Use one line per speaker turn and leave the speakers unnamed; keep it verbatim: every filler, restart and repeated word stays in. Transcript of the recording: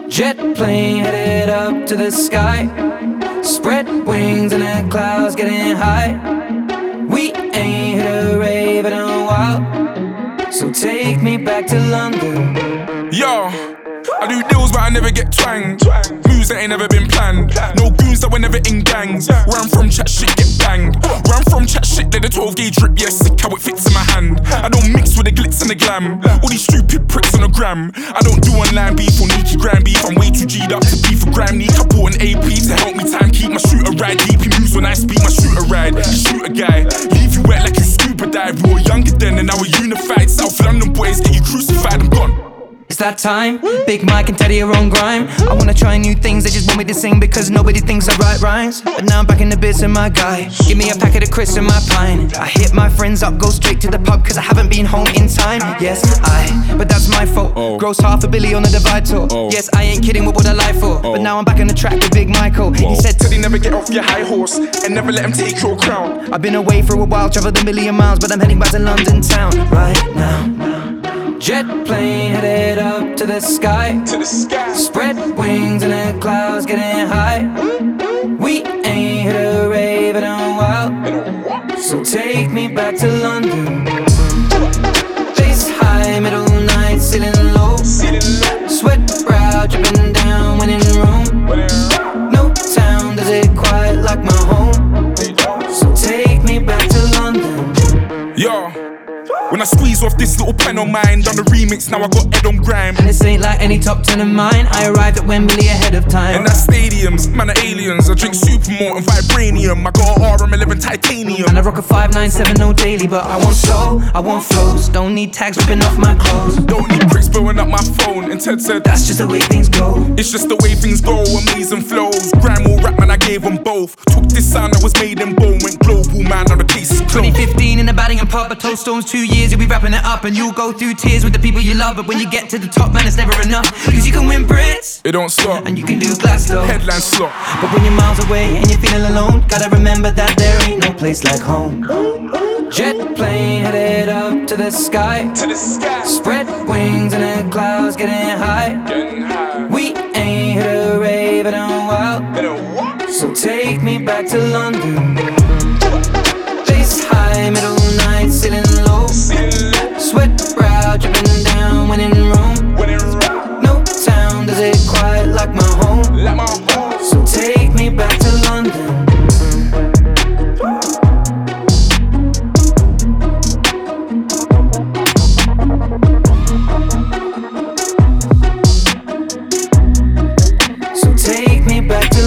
Jet plane headed up to the sky. Spread wings and the clouds getting high. We ain't hit a rave in a while, so take me back to London.
Yo, I do deals but I never get twanged. Moves that ain't never been planned. No goons that were never in gangs. Where I'm from, chat shit get banged. Where I'm from, chat shit, let the twelve gauge drip. Yeah, sick how it fits in my hand. I don't mix with the glitz and the glam. All these stupid pricks on the gram. I don't do online beef or Nikki Gram beef. I'm way too G'd up to beef for gram. Need I bought an A P to help me time keep my shooter ride. Deep he moves when I speak my shooter ride. Shoot a guy, leave you wet like you scuba dive. We were younger then and now we're unified. South London boys get you crucified, I'm gone.
It's that time, Big Mike and Teddy are on grime. I wanna try new things, they just want me to sing because nobody thinks I write rhymes. But now I'm back in the bits of my guy. Give me a packet of crisps and my pine. I hit my friends up, go straight to the pub cause I haven't been home in time. Yes, I, but that's my fault.
Oh.
Gross half a billy on the Divide tour.
Oh.
Yes, I ain't kidding, what would I lie for?
Oh.
But now I'm back on the track with Big Michael.
Whoa.
He said
Teddy, never get off your high horse and never let him take your crown.
I've been away for a while, traveled a million miles, but I'm heading back to London town right now. Jet plane headed up to the sky.
To the sky.
Spread wings and the clouds getting high. We ain't hit a rave in a while, so take me back to London. Bass high, middle night, ceiling low. Sweat brow dripping down when in room. No town does it quite like my home, so take me back to London.
Yo, when I squeeze off this little pen on mine, done the remix, now I got Ed on grime.
And this ain't like any top ten of mine. I arrived at Wembley ahead of time.
And that's stadiums, man are aliens. I drink Supermalt and Vibranium. I got an R M eleven titanium.
And I rock a five nine seven no daily, but I want soul, I want flows. Don't need tags ripping off my clothes.
Don't need bricks blowing up my phone. And Ted said,
that's just the way things go.
It's just the way things go, amazing flows. Grime or rap, man, I gave them both. Took this sound that was made in bone, went global, man, now the case is closed.
twenty fifteen in the batting and pub, I told Stones two years, you'll be wrapping it up. And you'll go through tears with the people you love. But when you get to the top, man, it's never enough. Cause you can win Brits,
it don't stop,
and you can do Glasgow,
headline slot.
But when you're miles away and you're feeling alone, gotta remember that there ain't no place like home. Jet plane headed up to the sky.
To the sky.
Spread wings and the clouds getting high.
Getting high.
We ain't hit a rave in a while,
In a what?
so take me back to London. Bass high, middle night, ceiling low. Sweat brow dripping down when in room.
When it rock,
No town does it quite like my home,
like my home.
so take me back to London. So take me back to